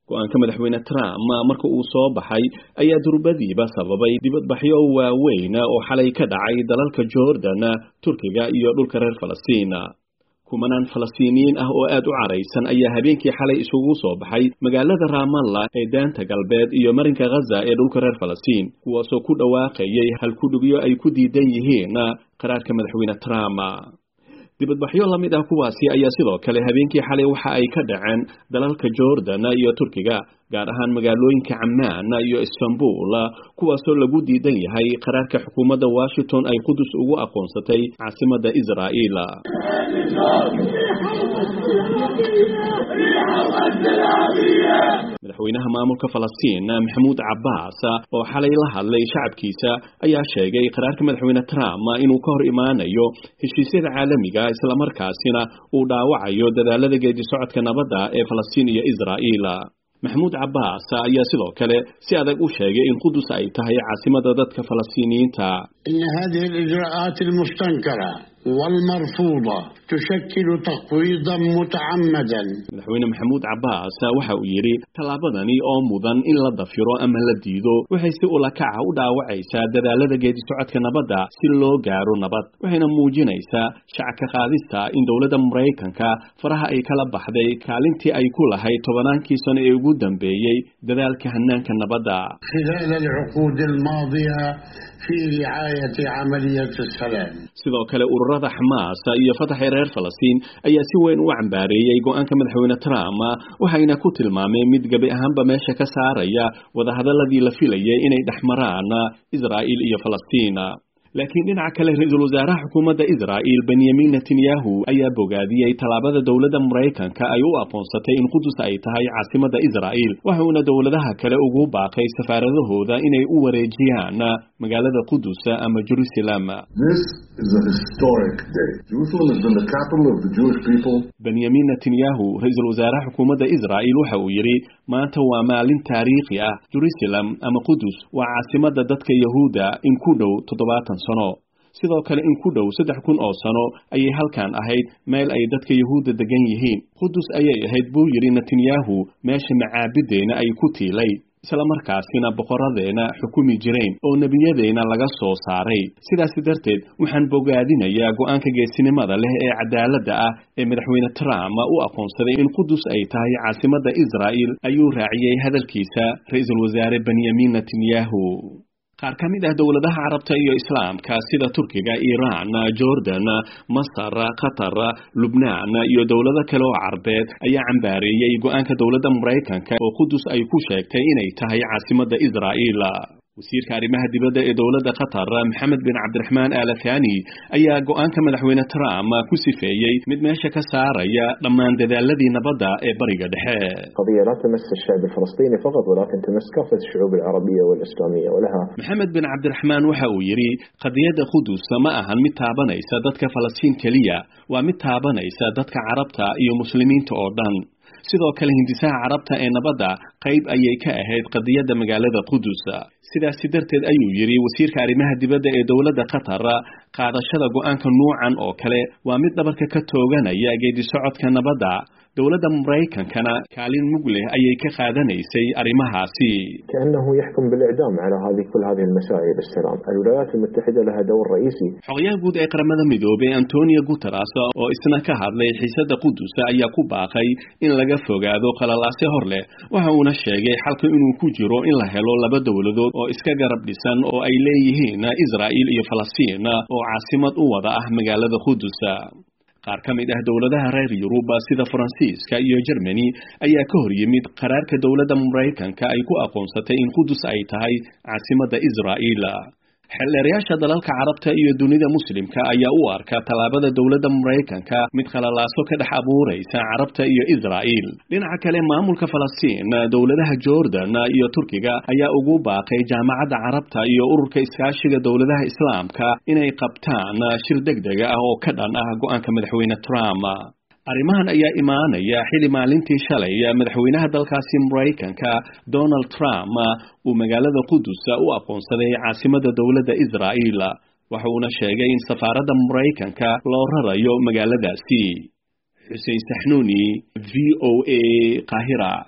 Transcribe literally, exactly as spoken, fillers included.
go-aanka madaxweyne Trump marka uu soo baxay ayaa durbadiiba sababay dibadbaxyo waaweyn oo xalay ka dhacay dalalka Jordan, Turkiga iyo dhulka reer Falastiin. kumanaan Falastiiniyiin ah oo aad u caraysan ayaa habeenkii xalay isugu soo baxay magaalada Ramallah ee daanta galbeed iyo marinka Gaza ee dhulka reer Falastiin, kuwaasoo ku dhawaaqayay halkudhigyo ay ku diidan yihiin qaraarka madaxweyne Trump. dibadbaxyo la mid ah kuwaasi ayaa sidoo kale habeenkii xalay waxa ay ka dhaceen dalalka Jordan iyo Turkiga, gaar ahaan magaalooyinka Amman iyo Istanbul, kuwaasoo lagu diidan yahay qaraarka xukuumadda Washington ay Qudus ugu aqoonsatay caasimadda Israa'iil. madaxweynaha maamulka Falastiin Mahmoud Abbas oo xalay la hadlay shacabkiisa ayaa sheegay qaraarka madaxweyne Trump inuu ka hor imaanayo heshiisyada caalamiga isla markaasina uu dhaawacayo dadaalada geedi socodka nabadda ee Falastiin iyo Israa'iil. Mahmoud Abbas ayaa sidoo kale si adag u sheegay in Qudus ay tahay caasimadda dadka Falastiiniyiinta. إن هذه الإجراءات المستنكرة والمرفوضة تشكل تقويضا متعمدا. madaxweyne Mahmoud Abbas waxa uu yiri talaabadani oo mudan in la dafiro ama la diido waxay si ula kac ah u dhaawacaysaa dadaalada geedi socodka nabadda si loo gaaro nabad, waxayna muujinaysaa shacabka qaadista in dowladda Mareykanka faraha ay kala baxday kaalintii ay ku lahayd tobannaankii sano ee ugu dambeeyay dadaalka hanaanka nabadda. خلال العقود الماضية في رعاية عملية السلام. sidoo kale ururada Hamas iyo Fatah ee reer Falastiin ayaa si weyn u cambaareeyay go'aanka madaxweyne Trump, waxayna ku tilmaameen mid gabi ahaanba meesha ka saaraya wadahadaladii la filayay inay dhaxmaraan Israa'iil iyo Falastiin. laakiin dhinaca kale ra'iisul wasaaraha xukuumadda Israa'iil Benjamin Netanyahu ayaa bogaadiyay talaabada dowladda Mareykanka ay u aqoonsatay in Qudus ay tahay caasimadda Israa'iil, waxaana dowladaha kale ugu baaqay safaaradahooda inay u wareejiyaan magaalada Qudus ama Jerusalem. This is a historic day. Jerusalem has been the capital of the Jewish people. Benjamin Netanyahu ra'iisul wasaaraha xukuumadda Israa'iil waxa uu yiri maanta waa maalin taariikhi ah. Jerusalem ama Qudus waa caasimadda dadka Yahuuda in ku dhow toddobaatan sano. sidoo kale in ku dhow saddex kun oo sano ayay halkan ahayd meel ay dadka Yahuuda degan yihiin. Qudus ayay ahayd buu yiri Netanyahu meesha macaabideena ay ku tiilay, isla markaasina boqoradeena xukumi jireen oo nebiyadeena laga soo saaray. sidaas darteed waxaan bogaadinayaa go'aanka geesinimada leh ee cadaaladda ah ee madaxweyne Trump u aqoonsaday in Qudus ay tahay caasimadda Israa'iil, ayuu raaciyay hadalkiisa ra'iisul wasaare Benjamin Netanyahu. qaar ka mid ah dowladaha Carabta iyo Islaamka sida Turkiga, Iran, Jordan, Masar, Qatar, Lubnaan iyo dowlado kale oo Carbeed ayaa cambaareeyay go'aanka dowladda Mareykanka oo Qudus ay ku sheegtay inay tahay caasimadda Israa'iil. wasiirka arrimaha dibadda ee dowladda Qatar Mohammed bin Abdulrahman Al Thani ayaa go'aanka madaxweyne Trump ku sifeeyay mid meesha ka saaraya dhammaan dadaaladii nabadda ee bariga dhexe. قضية لا تمس الشعب الفلسطيني فقط ولكن تمس كافة الشعوب العربية والإسلامية ولها. Mohammed bin Abdulrahman waxa uu yiri qadiyada Qudus ma ahan mid taabanaysa dadka Falastiin kaliya, waa mid taabanaysa dadka Carabta iyo Muslimiinta oo dhan. sidoo kale hindisaha Carabta ee nabadda qayb ayay ka ahayd qadiyada magaalada Qudus. sidaas darteed ayuu yiri wasiirka arrimaha dibadda ee dowladda Qatar qaadashada go'aanka noocan oo kale waa mid dhabarka ka tooganaya geedi socodka nabadda. dowladda Mareykankana kaalin mug leh ayay ka qaadanaysay arrimahaasi. كأنه يحكم بالإعدام على هذه كل هذه المسائل السلام. الولايات المتحدة لها دور رئيسي. xogayaha guud ee qaramada midoobay Antonio Guterres oo isna ka hadlay xiisadda Qudus ayaa ku baaqay in laga fogaado qalalaase hor leh, waxa uuna sheegay xalka inuu ku jiro in la helo laba dowladood oo iska garab dhisan oo ay leeyihiin Israa'iil iyo Falastiin oo caasimad u wada ah magaalada Qudus. qaar ka mid ah dowladaha reer Yurub sida Faransiiska iyo Germany ayaa ka hor yimid qaraarka dowladda Mareykanka ay ku aqoonsatay in Qudus ay tahay caasimadda Israa'iil. xeelleerayaasha dalalka Carabta iyo dunida Muslimka ayaa u arka talaabada dowladda Mareykanka mid khalalaaso ka dhex abuuraysa Carabta iyo Israa'iil. dhinaca kale maamulka Falastiin, dowladaha Jordan iyo Turkiga ayaa ugu baaqay jaamacadda Carabta iyo ururka iskaashiga dowladaha Islaamka inay qabtaan shir degdeg ah oo ka dhan ah go'aanka madaxweyne Trump. arrimahan ayaa imaanaya xili maalintii shalay madaxweynaha dalkaasi Mareykanka Donald Trump uu magaalada Qudus u aqoonsaday caasimadda dowladda Israa'iil, waxa uuna sheegay in safaaradda Mareykanka loo rarayo magaaladaasi. Xussein Saxnuuni, V O A, Qaahira.